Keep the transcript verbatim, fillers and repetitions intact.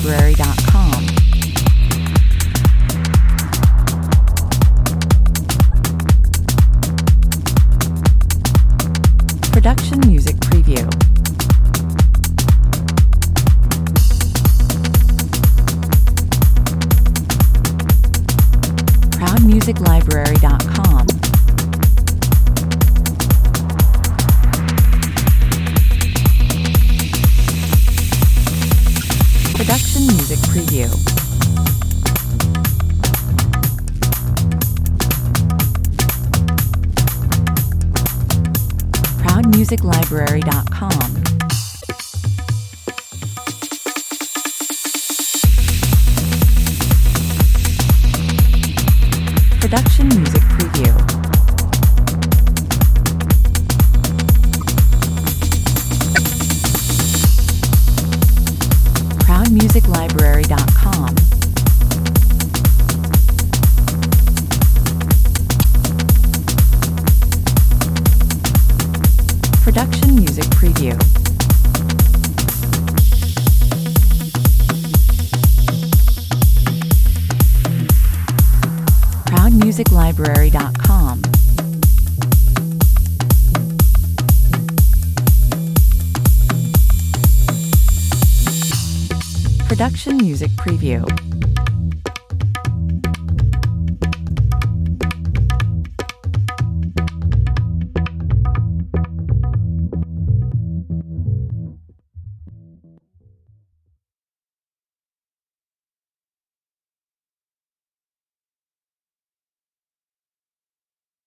library dot com. Production Music Preview. proud music library dot com. Production Music Preview. proud music library dot com. Production Music Preview. proud music library dot com. Production Music Preview. proud music library dot com. Production Music Preview.